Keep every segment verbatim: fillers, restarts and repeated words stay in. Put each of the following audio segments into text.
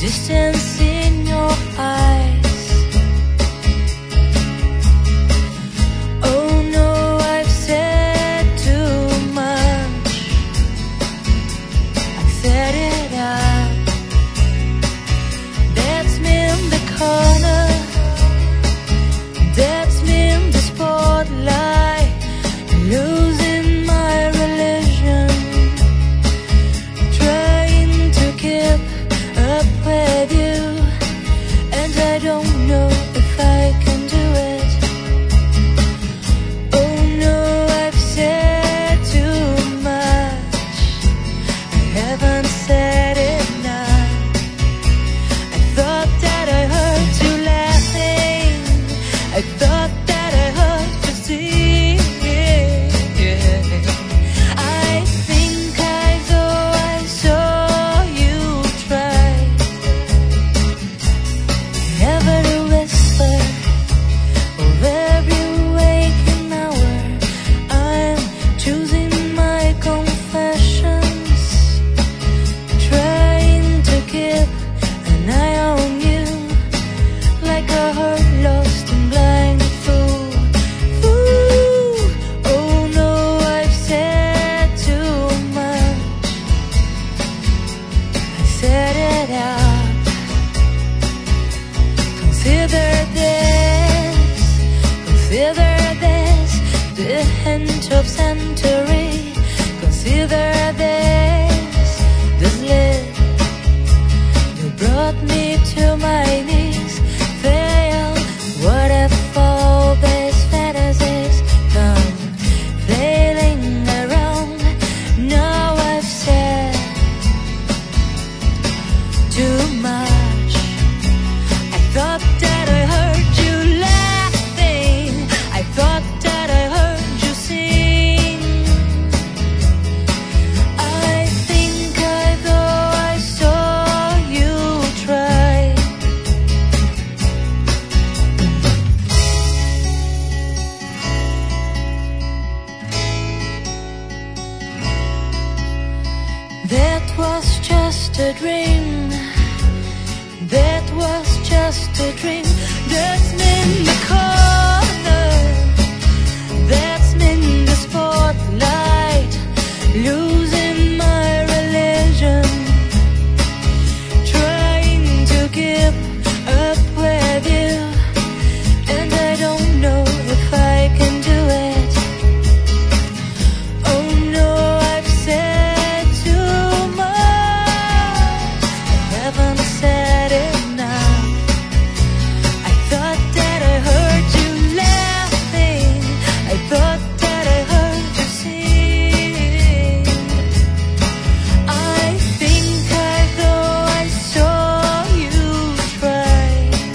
distance in your eyes. Oh no, I've said too much. I've said it out. That's me in the corner. That's me in the spotlight, losing my religion, trying to keep up with you, and I don't know if I can do it. Oh no, I've said too much. I haven't said enough. I thought that I heard you laughing. I thought that I heard you sing. I think I thought I saw you try. Every whisper of every waking hour, I'm choosing my confessions, trying to keep an eye on you, like a heart lost and blind fool. Fool. Oh no, I've said too much. I said it out. Consider this, consider this, the hint of century. Consider this, the slip that brought me to my knees. Fail, what if all these fantasies come flailing around? Now I've said too much. I thought that I heard you laughing. I thought that I heard you sing. I think I thought I saw you try. That was just a dream. That was just a dream. That's me in the corner. That's me in the spotlight, losing my religion, trying to keep up with you, and I don't know if I can do it. Oh no, I've said too much. I haven't said enough. I thought that I heard you laughing. I thought that I heard you sing. I think I thought I saw you try.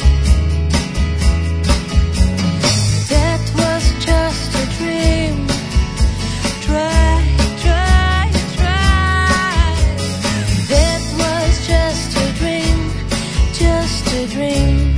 That was just a dream. Try, try, try. That was just a dream, just a dream.